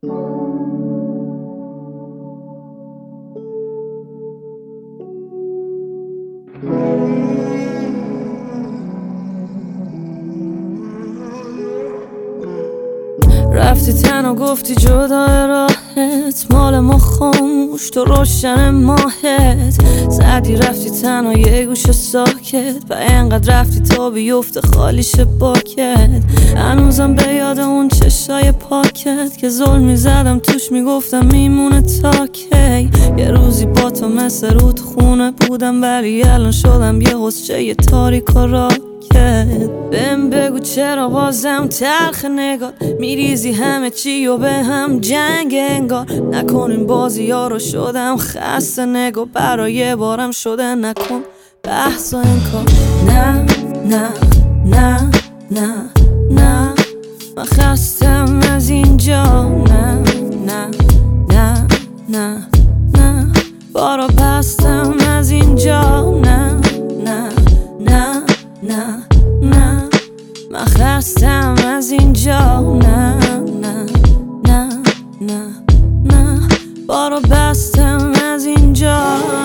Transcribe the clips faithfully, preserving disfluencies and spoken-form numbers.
رفتی تنها گفتی جدا راهت، مال ما خاموش تو روشن ماهت. زدی رفتی تنها یه گوش ساکت، و اینقدر رفتی تا بیفته خالیش باکت. هنوزم به یاد اون چشای پاکت که ظلم میزدم توش، میگفتم میمونه تا کی. یه روزی با تو مثل رود خونه بودم، ولی الان شدم یه حسچه یه تاریک و راکت. بهم بگو چرا بازم تلخ نگاه، میریزی همه چی و به هم جنگ انگار. نکن این بازی ها رو شدم خسته، نگاه برای بارم شده نکن بحث و انکار. نه نه نه نه نه من خستم از اینجا. نه نه نه نه نه بارا بستم از اینجا. نه نه نه نه نه من خستم از اینجا. نه نه نه نه نه بارو بستم از اینجا.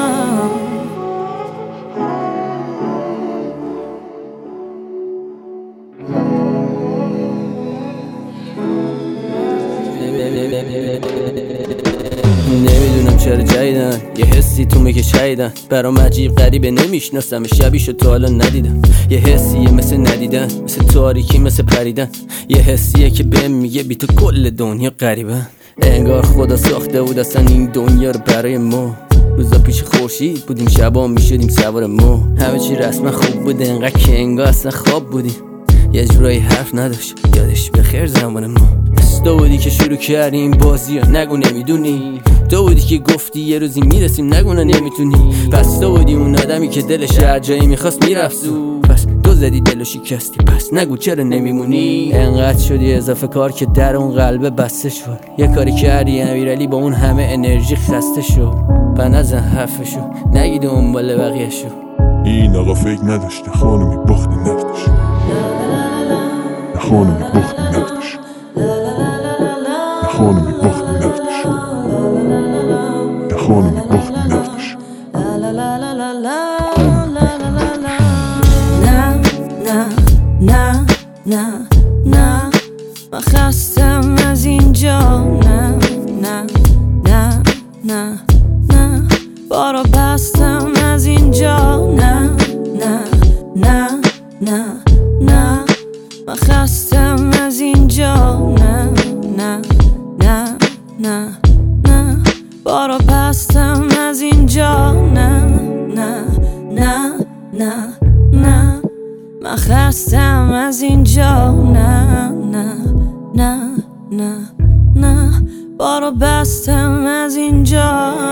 نمیدونم چرا جایدن یه حسی تو میگه شایدن، برام عجیب غریبه نمیشناسم شبیشو تو حالا ندیدم. یه حسیه مثل ندیدن، مثل تاریکی، مثل پریدن. یه حسیه که بهم میگه بی تو کل دنیا غریبن. انگار خدا ساخته بود اصلا این دنیا رو برای ما. روزا پیش خورشید بودیم، شبا میشدیم سوار ما. همه چی رسما خوب بود، انقدر که انگار اصلا خواب بودیم. یه جورایی حرف نداشت، یادش بخیر زمان ما. تو بودی که شروع کردی این بازی ها، نگو نمیدونی. تو بودی که گفتی یه روزی میرسیم، نگو نمیتونی. پس تو بودی اون آدمی که دلش هر جایی میخواست میرفت. پس تو زدی دلو شکستی، پس نگو چرا نمیمونی. انقدر شدی اضافه کار که در اون قلبه بسته شد. یه کاری کردی امیرعلی با اون همه انرژی خسته شد. و نزن حرفشو، نگی دنبال بقیه شو. این آقا فکر نداشته خانمی بخت نفتش، خانمی بخت نفتش، خانمی بخت نفتش، خانمی بخت نفتش. نه نه نه نه نه من خستم از اینجا. نه نه نه نه نه بارو بستم از اینجا. نه نه نه نه نه من خستم از اینجا. نه نه نه نه نه بارو بستم از اینجا. نه نه نه نه نه من خستم از اینجا. نه نه نه نه نه بارو بستم از اینجا.